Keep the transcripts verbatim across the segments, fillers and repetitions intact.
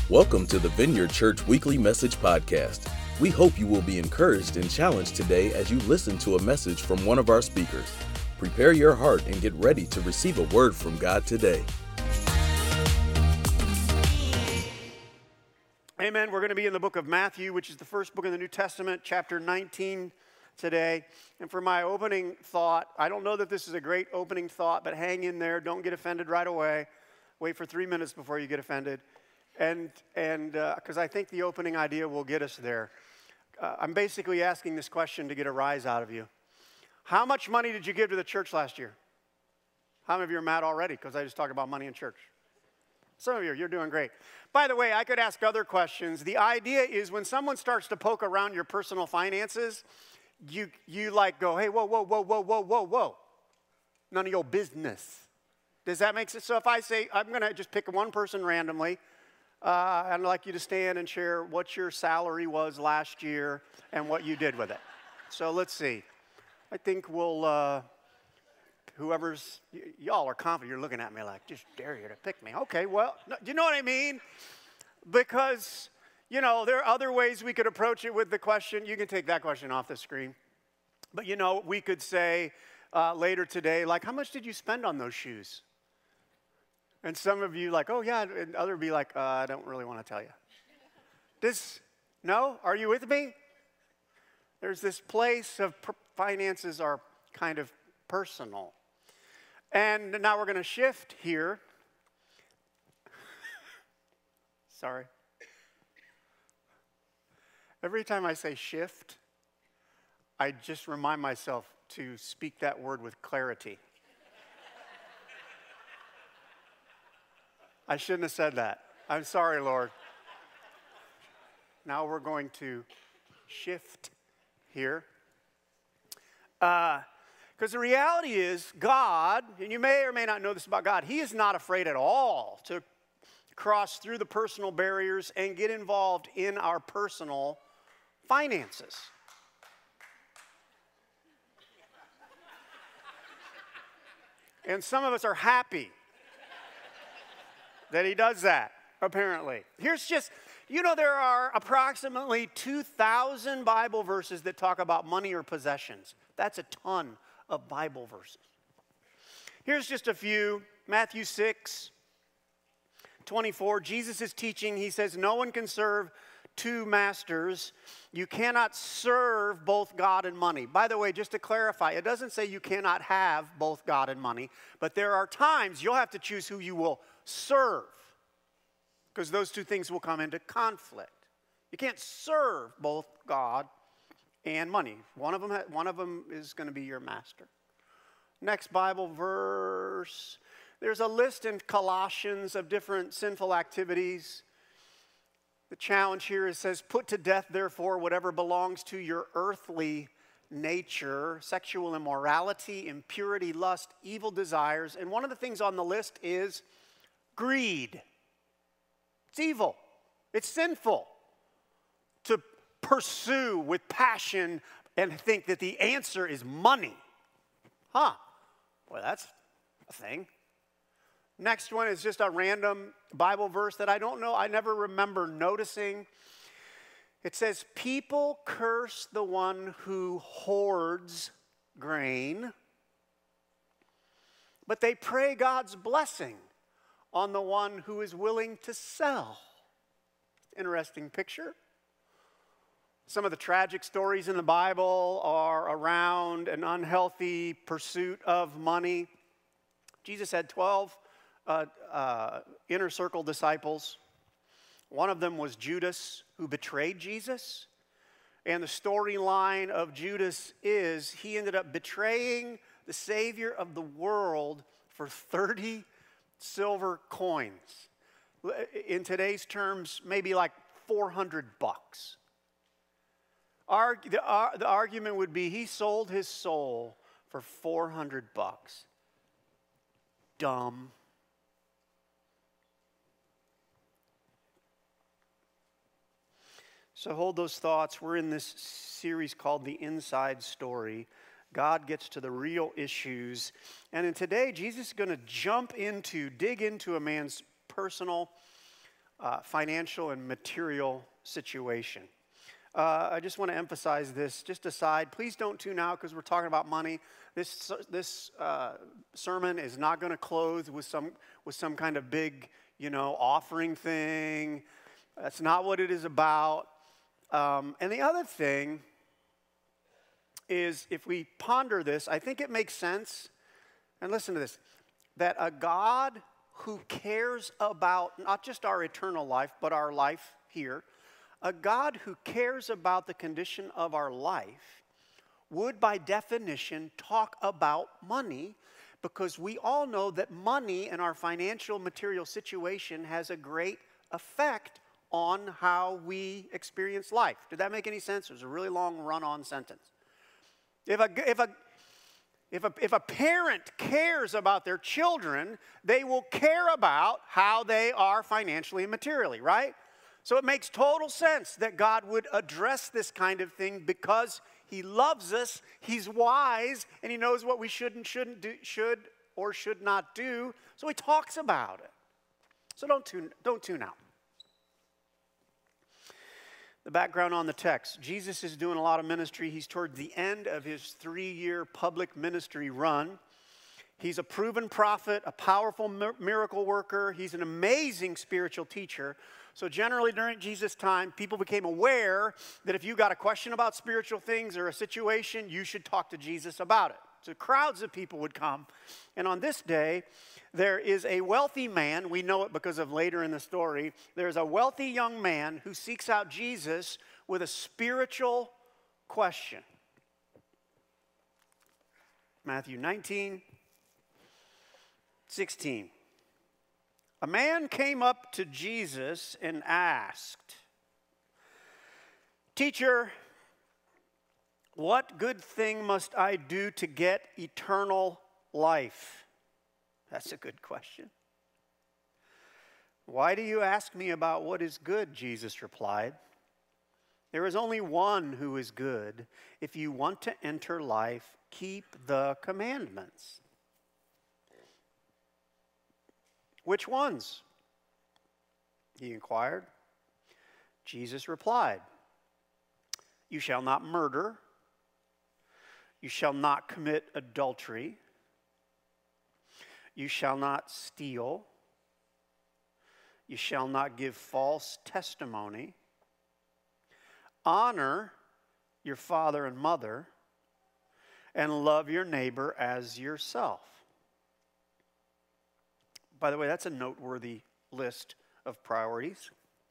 Welcome to the Vineyard Church Weekly Message Podcast. We hope you will be encouraged and challenged today as you listen to a message from one of our speakers. Prepare your heart and get ready to receive a word from God today. Amen. We're going to be in the book of Matthew, which is the first book in the New Testament, chapter nineteen today. And for my opening thought, I don't know that this is a great opening thought, but hang in there. Don't get offended right away. Wait for three minutes before you get offended. And and because uh, I think the opening idea will get us there. Uh, I'm basically asking this question to get a rise out of you. How much money did you give to the church last year? How many of you are mad already because I just talked about money in church? Some of you, you're doing great. By the way, I could ask other questions. The idea is when someone starts to poke around your personal finances, you you like go, hey, whoa, whoa, whoa, whoa, whoa, whoa, whoa. None of your business. Does that make sense? So if I say, I'm going to just pick one person randomly, Uh, I'd like you to stand and share what your salary was last year and what you did with it. So let's see. I think we'll, uh, whoever's, y- y'all are confident. You're looking at me like, just dare you to pick me. Okay, well, no, do you know what I mean? Because, you know, there are other ways we could approach it with the question. You can take that question off the screen. But, you know, we could say uh, later today, like, how much did you spend on those shoes? And some of you like, oh, yeah, and others be like, uh, I don't really want to tell you. This, no? Are you with me? There's this place of per- finances are kind of personal. And now we're going to shift here. Sorry. Every time I say shift, I just remind myself to speak that word with clarity. I shouldn't have said that. I'm sorry, Lord. Now we're going to shift here. Because uh, the reality is God, and you may or may not know this about God, He is not afraid at all to cross through the personal barriers and get involved in our personal finances. And some of us are happy that He does that, apparently. Here's just, you know, there are approximately two thousand Bible verses that talk about money or possessions. That's a ton of Bible verses. Here's just a few. Matthew six twenty-four, Jesus is teaching. He says, no one can serve two masters. You cannot serve both God and money. By the way, just to clarify, it doesn't say you cannot have both God and money, but there are times you'll have to choose who you will serve, because those two things will come into conflict. You can't serve both God and money. One of them, ha- one of them is going to be your master. Next Bible verse. There's a list in Colossians of different sinful activities. The challenge here is says, put to death, therefore, whatever belongs to your earthly nature, sexual immorality, impurity, lust, evil desires. And one of the things on the list is greed. It's evil. It's sinful to pursue with passion and think that the answer is money. Huh. Well, that's a thing. Next one is just a random Bible verse that I don't know, I never remember noticing. It says, people curse the one who hoards grain, but they pray God's blessing on the one who is willing to sell. Interesting picture. Some of the tragic stories in the Bible are around an unhealthy pursuit of money. Jesus had twelve uh, uh, inner circle disciples. One of them was Judas, who betrayed Jesus. And the storyline of Judas is he ended up betraying the Savior of the world for thirty silver coins. In today's terms, maybe like four hundred bucks. Arg- the, uh, the argument would be he sold his soul for four hundred bucks. Dumb. So hold those thoughts. We're in this series called The Inside Story. God gets to the real issues. And in today, Jesus is going to jump into, dig into a man's personal uh, financial and material situation. Uh, I just want to emphasize this, just aside, please don't tune out because we're talking about money. This, this uh, sermon is not going to close with some, with some kind of big, you know, offering thing. That's not what it is about. Um, and the other thing is, if we ponder this, I think it makes sense, and listen to this, that a God who cares about not just our eternal life, but our life here, a God who cares about the condition of our life would, by definition, talk about money, because we all know that money and our financial material situation has a great effect on how we experience life. Did that make any sense? It was a really long run-on sentence. If a, if a, if a, if a parent cares about their children, they will care about how they are financially and materially, right? So it makes total sense that God would address this kind of thing because he loves us, he's wise, and he knows what we should and shouldn't do, should or should not do. So he talks about it. So don't tune, don't tune out. The background on the text. Jesus is doing a lot of ministry. He's toward the end of his three-year public ministry run. He's a proven prophet, a powerful miracle worker. He's an amazing spiritual teacher. So generally during Jesus' time, people became aware that if you got a question about spiritual things or a situation, you should talk to Jesus about it. So crowds of people would come. And on this day, there is a wealthy man. We know it because of later in the story. There's a wealthy young man who seeks out Jesus with a spiritual question. Matthew nineteen, sixteen. A man came up to Jesus and asked, "Teacher, what good thing must I do to get eternal life?" That's a good question. "Why do you ask me about what is good?" Jesus replied. "There is only one who is good. If you want to enter life, keep the commandments." "Which ones?" he inquired. Jesus replied, "You shall not murder. You shall not commit adultery. You shall not steal. You shall not give false testimony. Honor your father and mother, and love your neighbor as yourself." By the way, that's a noteworthy list of priorities.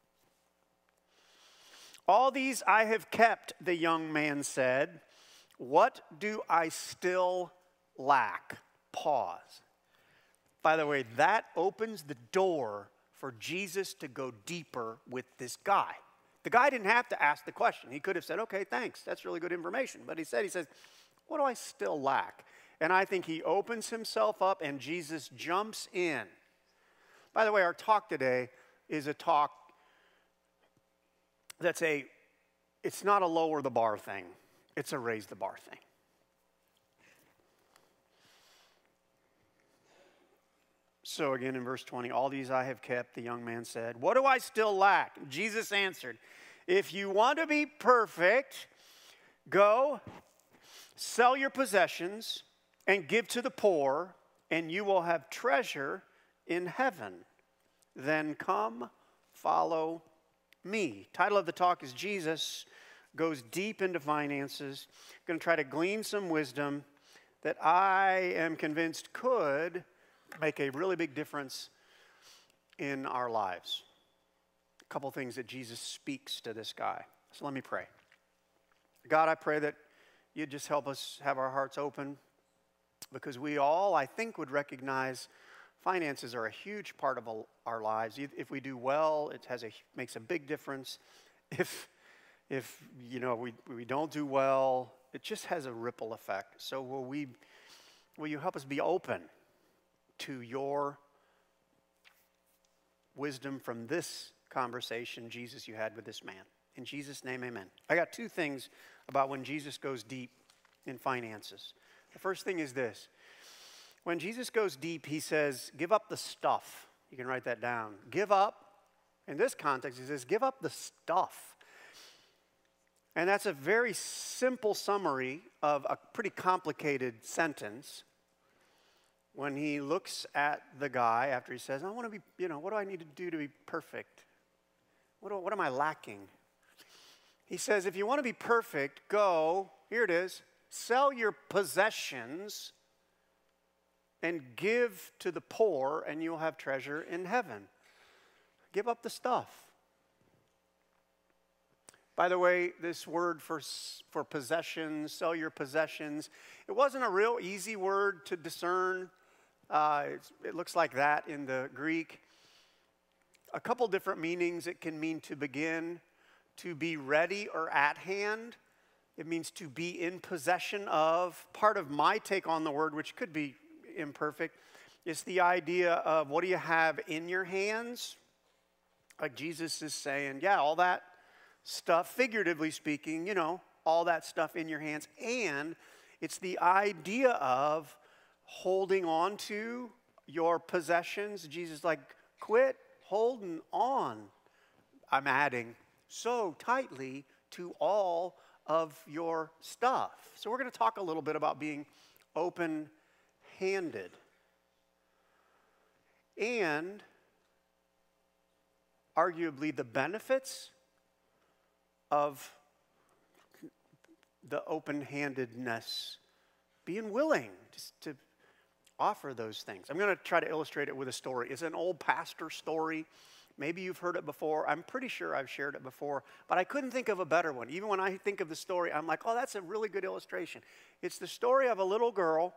"All these I have kept," the young man said. "What do I still lack?" Pause. By the way, that opens the door for Jesus to go deeper with this guy. The guy didn't have to ask the question. He could have said, "Okay, thanks. That's really good information." But he said, he says, "What do I still lack?" And I think he opens himself up and Jesus jumps in. By the way, our talk today is a talk that's a, it's not a lower the bar thing. It's a raise the bar thing. So again in verse twenty, "All these I have kept," the young man said. "What do I still lack?" Jesus answered, "If you want to be perfect, go sell your possessions and give to the poor, and you will have treasure in heaven. Then come, follow me." Title of the talk is Jesus Goes Deep into Finances. I'm going to try to glean some wisdom that I am convinced could make a really big difference in our lives. A couple things that Jesus speaks to this guy. So let me pray. God, I pray that you'd just help us have our hearts open, because we all, I think, would recognize finances are a huge part of our lives. If we do well, it has a, makes a big difference. If, if you know, we, we don't do well, it just has a ripple effect. So will we, will you help us be open to your wisdom from this conversation, Jesus, you had with this man? In Jesus' name, amen. I got two things about when Jesus goes deep in finances. The first thing is this. When Jesus goes deep, he says, give up the stuff. You can write that down. Give up In this context, he says, give up the stuff. And that's a very simple summary of a pretty complicated sentence. When he looks at the guy after he says, I want to be, you know, what do I need to do to be perfect? What, do, what am I lacking? He says, if you want to be perfect, go, here it is, sell your possessions and give to the poor, and you'll have treasure in heaven. Give up the stuff. By the way, this word for, for possessions, sell your possessions, it wasn't a real easy word to discern. Uh, it looks like that in the Greek. A couple different meanings it can mean to begin, to be ready or at hand. It means to be in possession of. Part of my take on the word, which could be imperfect, is the idea of what do you have in your hands? Like Jesus is saying, yeah, all that stuff, figuratively speaking, you know, all that stuff in your hands. And it's the idea of holding on to your possessions. Jesus is like, quit holding on. I'm adding so tightly to all of your stuff. So we're going to talk a little bit about being open-handed. And arguably the benefits of the open-handedness, being willing just to offer those things. I'm going to try to illustrate it with a story. It's an old pastor story. Maybe you've heard it before. I'm pretty sure I've shared it before, but I couldn't think of a better one. Even when I think of the story, I'm like, oh, that's a really good illustration. It's the story of a little girl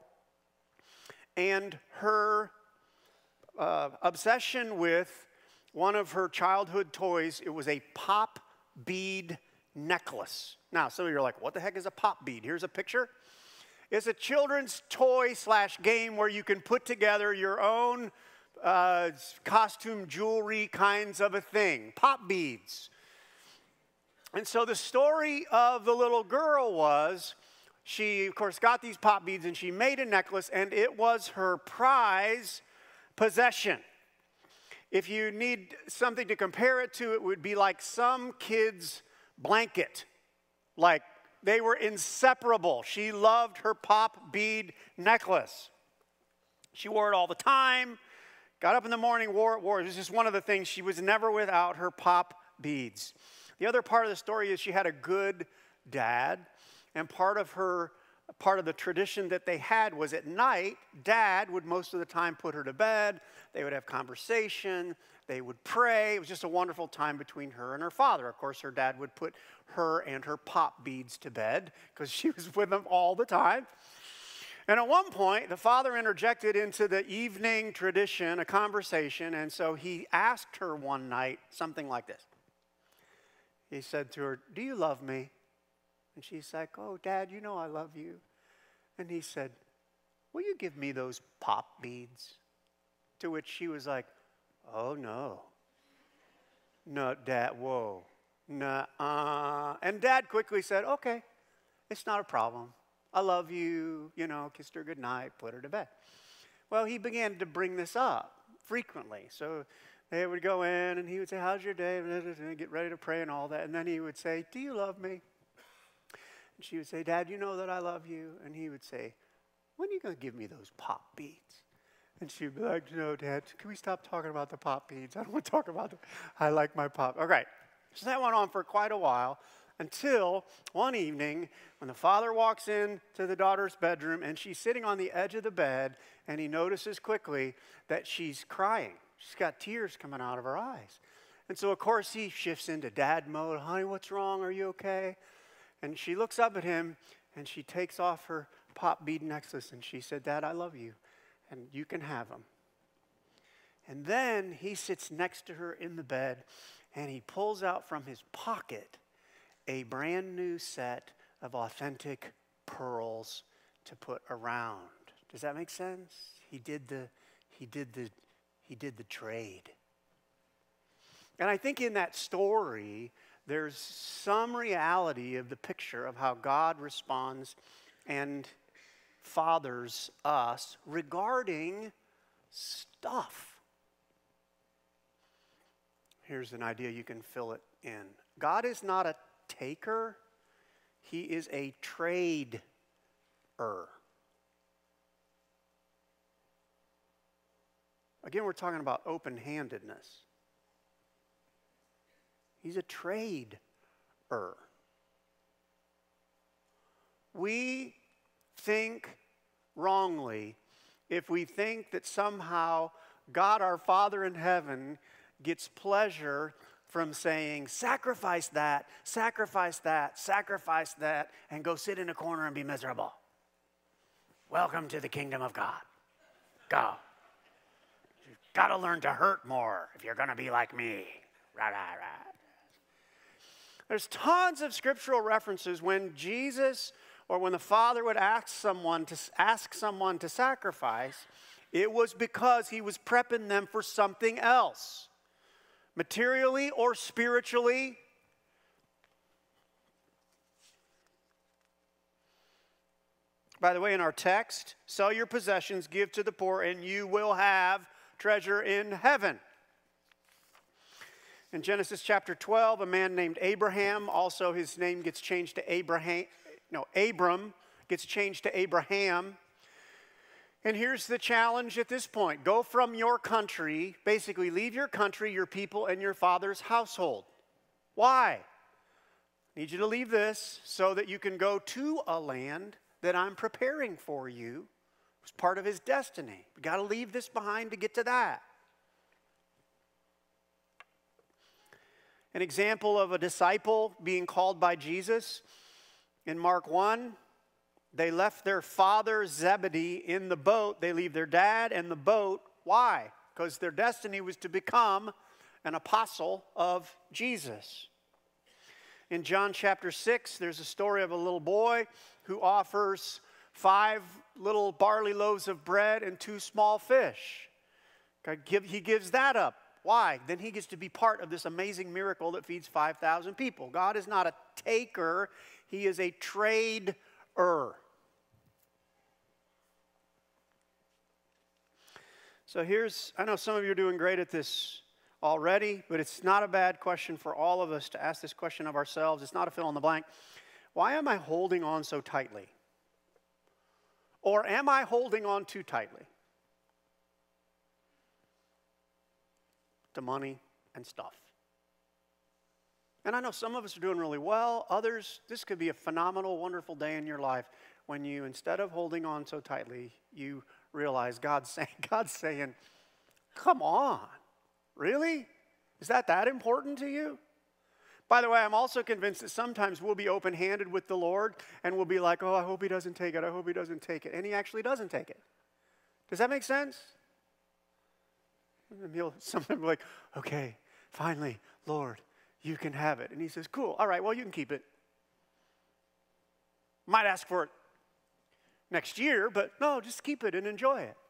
and her uh, obsession with one of her childhood toys. It was a pop bead necklace. Now, some of you are like, what the heck is a pop bead? Here's a picture. It's a children's toy slash game where you can put together your own uh, costume jewelry kinds of a thing. Pop beads. And so the story of the little girl was, she, of course, got these pop beads and she made a necklace, and it was her prize possession. If you need something to compare it to, it would be like some kid's blanket. Like, they were inseparable. She loved her pop bead necklace. She wore it all the time. Got up in the morning, wore it, wore it. It was just one of the things. She was never without her pop beads. The other part of the story is she had a good dad. And part of her, part of the tradition that they had was at night, Dad would most of the time put her to bed. They would have conversation. They would pray. It was just a wonderful time between her and her father. Of course, her dad would put her and her pop beads to bed because she was with them all the time. And at one point, the father interjected into the evening tradition a conversation, and so he asked her one night something like this. He said to her, "Do you love me?" And she's like, "Oh, Dad, you know I love you." And he said, "Will you give me those pop beads?" To which she was like, "Oh, no. No, Dad, whoa. Nuh-uh." And Dad quickly said, "Okay, it's not a problem. I love you," you know, kissed her goodnight, put her to bed. Well, he began to bring this up frequently. So they would go in and he would say, "How's your day?" And get ready to pray and all that. And then he would say, "Do you love me?" And she would say, "Dad, you know that I love you." And he would say, "When are you going to give me those pop beads?" And she'd be like, "No, Dad, can we stop talking about the pop beads? I don't want to talk about them. I like my pop." Okay. So that went on for quite a while until one evening when the father walks in to the daughter's bedroom and she's sitting on the edge of the bed, and he notices quickly that she's crying. She's got tears coming out of her eyes. And so, of course, he shifts into dad mode. "Honey, what's wrong? Are you okay?" And she looks up at him and she takes off her pop bead necklace and she said, "Dad, I love you. And you can have them." And then he sits next to her in the bed and he pulls out from his pocket a brand new set of authentic pearls to put around. Does that make sense? He did the, he did the, he did the trade. And I think in that story, there's some reality of the picture of how God responds and fathers us regarding stuff. Here's an idea you can fill it in. God is not a taker. He is a trader. Again, we're talking about open-handedness. He's a trader. We think wrongly if we think that somehow God, our Father in heaven, gets pleasure from saying, sacrifice that, sacrifice that, sacrifice that, and go sit in a corner and be miserable. Welcome to the kingdom of God. Go. You've got to learn to hurt more if you're going to be like me. Right, right, right. There's tons of scriptural references when Jesus or when the Father would ask someone to ask someone to sacrifice, it was because he was prepping them for something else, materially or spiritually. By the way, in our text, sell your possessions, give to the poor, and you will have treasure in heaven. In Genesis chapter twelve, a man named Abraham, also his name gets changed to Abraham, no, Abram gets changed to Abraham. And here's the challenge at this point. Go from your country, basically leave your country, your people, and your father's household. Why? I need you to leave this so that you can go to a land that I'm preparing for you. It was part of his destiny. We've got to leave this behind to get to that. An example of a disciple being called by Jesus, in Mark one, they left their father Zebedee in the boat. They leave their dad and the boat. Why? Because their destiny was to become an apostle of Jesus. In John chapter six, there's a story of a little boy who offers five little barley loaves of bread and two small fish. God give, he gives that up. Why? Then he gets to be part of this amazing miracle that feeds five thousand people. God is not a taker. He is a trader. So here's, I know some of you are doing great at this already, but it's not a bad question for all of us to ask this question of ourselves. It's not a fill in the blank. Why am I holding on so tightly? Or am I holding on too tightly to money and stuff? And I know some of us are doing really well. Others, this could be a phenomenal, wonderful day in your life when you, instead of holding on so tightly, you realize God's saying, God's saying, come on, really? Is that that important to you? By the way, I'm also convinced that sometimes we'll be open-handed with the Lord and we'll be like, oh, I hope he doesn't take it. I hope he doesn't take it. And he actually doesn't take it. Does that make sense? And he'll sometimes be like, okay, finally, Lord, you can have it. And he says, cool, all right, well, you can keep it. Might ask for it next year, but no, just keep it and enjoy it.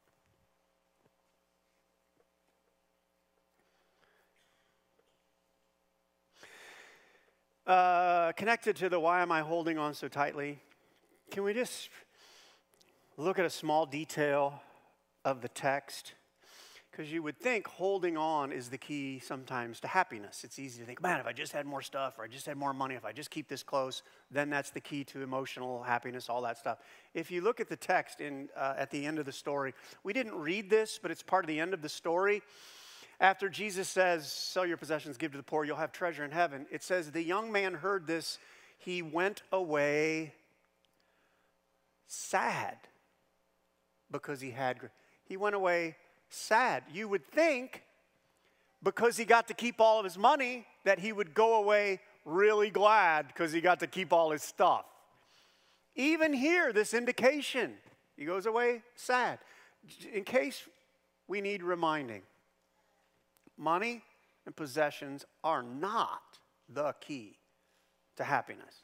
Uh, connected to the why am I holding on so tightly, can we just look at a small detail of the text? Because you would think holding on is the key sometimes to happiness. It's easy to think, man, if I just had more stuff, or I just had more money, if I just keep this close, then that's the key to emotional happiness, all that stuff. If you look at the text in, uh, at the end of the story, we didn't read this, but it's part of the end of the story. After Jesus says, sell your possessions, give to the poor, you'll have treasure in heaven. It says, the young man heard this, he went away sad because he had, he went away sad. You would think because he got to keep all of his money that he would go away really glad because he got to keep all his stuff. Even here, this indication, he goes away sad. In case we need reminding, money and possessions are not the key to happiness.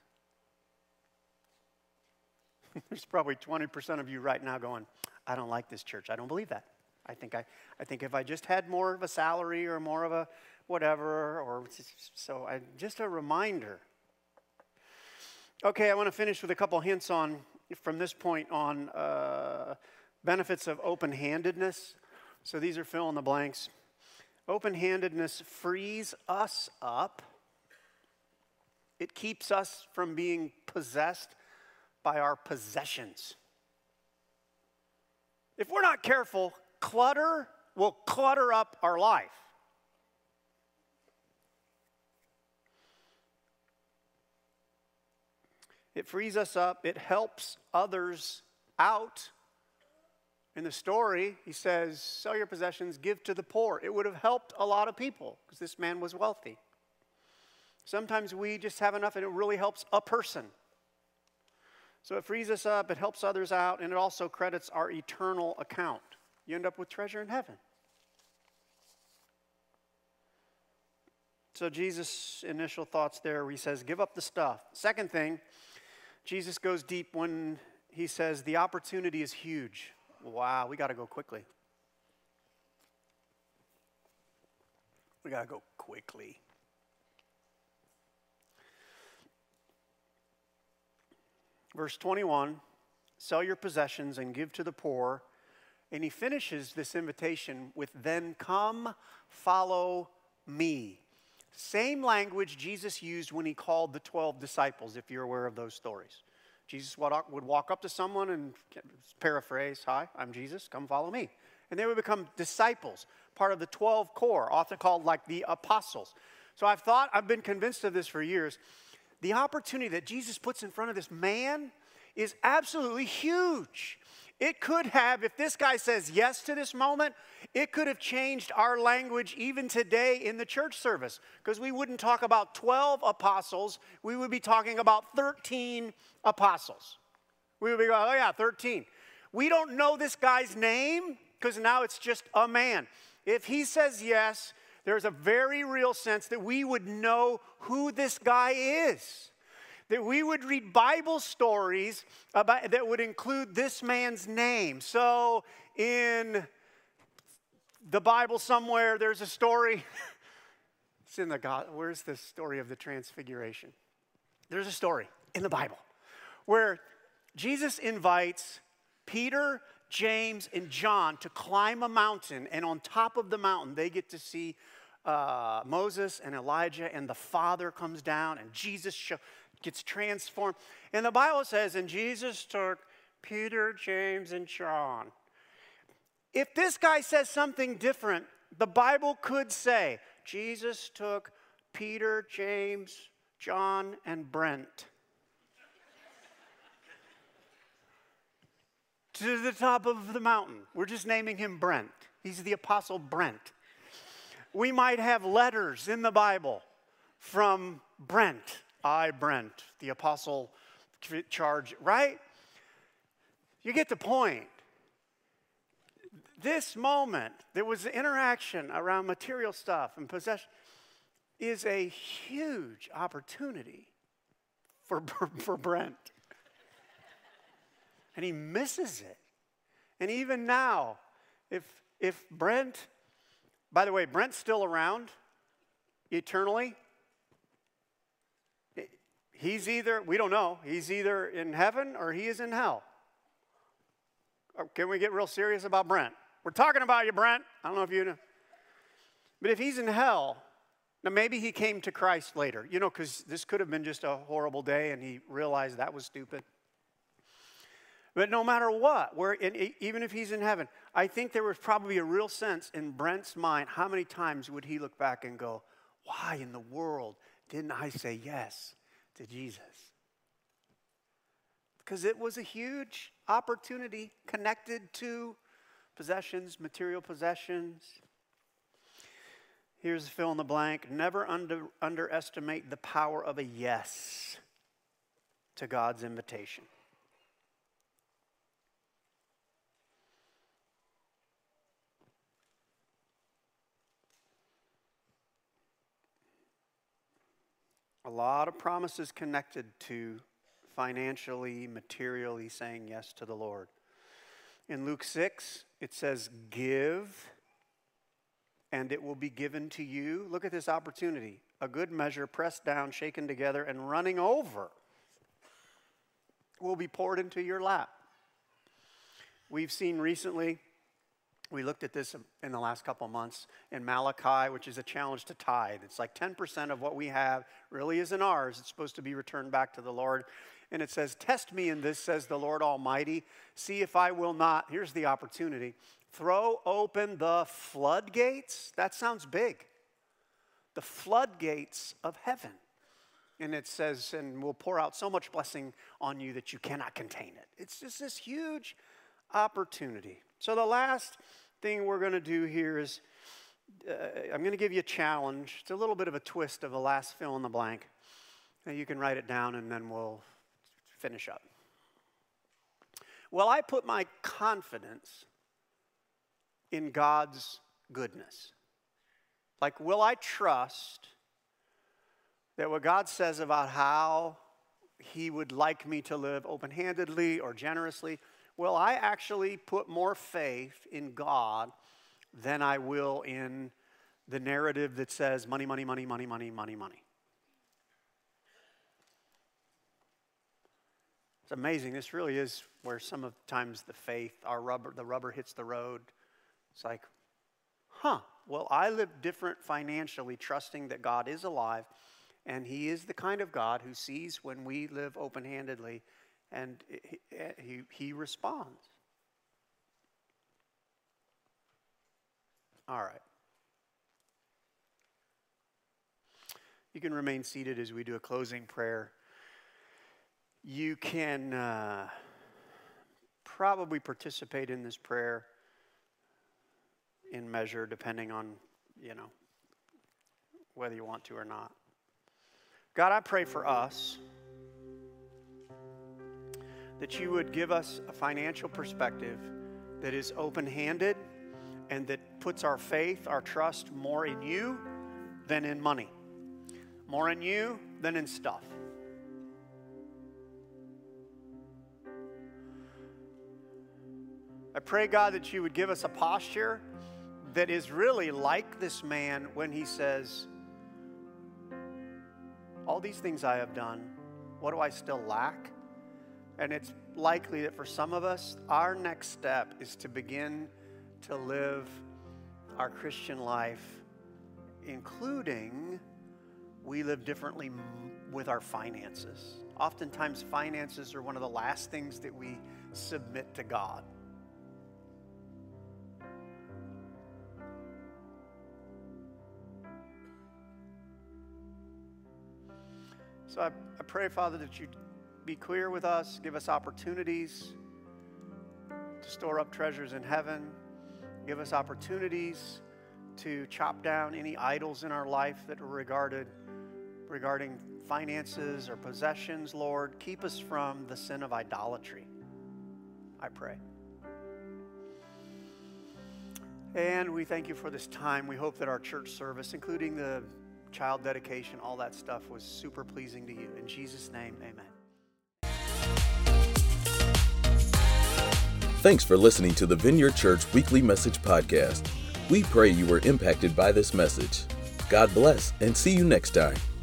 There's probably twenty percent of you right now going, I don't like this church. I don't believe that. I think I, I think if I just had more of a salary or more of a whatever, or so I, just a reminder. Okay, I want to finish with a couple hints on, from this point on, uh, benefits of open-handedness. So these are fill in the blanks. Open-handedness frees us up. It keeps us from being possessed by our possessions. If we're not careful, clutter will clutter up our life. It frees us up. It helps others out. In the story, he says, sell your possessions, give to the poor. It would have helped a lot of people because this man was wealthy. Sometimes we just have enough and it really helps a person. So it frees us up, it helps others out, and it also credits our eternal account. You end up with treasure in heaven. So Jesus' initial thoughts there, he says, give up the stuff. Second thing, Jesus goes deep when he says, the opportunity is huge. Wow, we got to go quickly. We got to go quickly. Verse twenty-one, sell your possessions and give to the poor. And he finishes this invitation with, then come, follow me. Same language Jesus used when he called the twelve disciples, if you're aware of those stories. Jesus would walk up to someone and paraphrase, hi, I'm Jesus, come follow me. And they would become disciples, part of the twelve core, often called like the apostles. So I've thought, I've been convinced of this for years. The opportunity that Jesus puts in front of this man is absolutely huge. It could have, if this guy says yes to this moment, it could have changed our language even today in the church service. Because we wouldn't talk about twelve apostles, we would be talking about thirteen apostles. We would be going, oh yeah, thirteen. We don't know this guy's name because now it's just a man. If he says yes, there's a very real sense that we would know who this guy is. That we would read Bible stories about, that would include this man's name. So in the Bible somewhere, there's a story. It's in the God. Where's the story of the Transfiguration? There's a story in the Bible where Jesus invites Peter, James, and John to climb a mountain. And on top of the mountain, they get to see uh, Moses and Elijah. And the Father comes down and Jesus shows. Gets transformed. And the Bible says, and Jesus took Peter, James, and John. If this guy says something different, the Bible could say, Jesus took Peter, James, John, and Brent to the top of the mountain. We're just naming him Brent. He's the Apostle Brent. We might have letters in the Bible from Brent. I, Brent, the apostle charge, right? You get the point. This moment, there was an interaction around material stuff and possession, is a huge opportunity for, for Brent. And he misses it. And even now, if, if Brent, by the way, Brent's still around eternally. He's either, we don't know, he's either in heaven or he is in hell. Or can we get real serious about Brent? We're talking about you, Brent. I don't know if you know. But if he's in hell, now maybe he came to Christ later, you know, because this could have been just a horrible day and he realized that was stupid. But no matter what, we're in, even if he's in heaven, I think there was probably a real sense in Brent's mind, how many times would he look back and go, why in the world didn't I say yes to Jesus? Because it was a huge opportunity connected to possessions, material possessions. Here's the fill in the blank. Never under, underestimate the power of a yes to God's invitation. A lot of promises connected to financially, materially saying yes to the Lord. In Luke six, it says, give, and it will be given to you. Look at this opportunity. A good measure, pressed down, shaken together, and running over will be poured into your lap. We've seen recently We looked at this in the last couple of months in Malachi, which is a challenge to tithe. It's like ten percent of what we have really isn't ours. It's supposed to be returned back to the Lord. And it says, test me in this, says the Lord Almighty. See if I will not, here's the opportunity, throw open the floodgates. That sounds big. The floodgates of heaven. And it says, and we'll pour out so much blessing on you that you cannot contain it. It's just this huge opportunity. So the last thing we're going to do here is, uh, I'm going to give you a challenge. It's a little bit of a twist of the last fill in the blank. Now you can write it down and then we'll finish up. Well, I put my confidence in God's goodness. Like, will I trust that what God says about how he would like me to live open-handedly or generously, will I actually put more faith in God than I will in the narrative that says money, money, money, money, money, money, money? It's amazing. This really is where some of times the faith, our rubber, the rubber hits the road. It's like, huh, well, I live different financially, trusting that God is alive, and he is the kind of God who sees when we live open-handedly, and he, he, he responds. All right. You can remain seated as we do a closing prayer. You can uh, probably participate in this prayer in measure, depending on, you know, whether you want to or not. God, I pray for us that you would give us a financial perspective that is open-handed and that puts our faith, our trust more in you than in money, more in you than in stuff. I pray, God, that you would give us a posture that is really like this man when he says, all these things I have done, what do I still lack? And it's likely that for some of us, our next step is to begin to live our Christian life, including we live differently with our finances. Oftentimes, finances are one of the last things that we submit to God. So I, I pray, Father, that you be clear with us, give us opportunities to store up treasures in heaven, give us opportunities to chop down any idols in our life that are regarded regarding finances or possessions, Lord. Keep us from the sin of idolatry, I pray. And we thank you for this time. We hope that our church service, including the child dedication, all that stuff was super pleasing to you. In Jesus' name, amen. Thanks for listening to the Vineyard Church Weekly Message Podcast. We pray you were impacted by this message. God bless, and see you next time.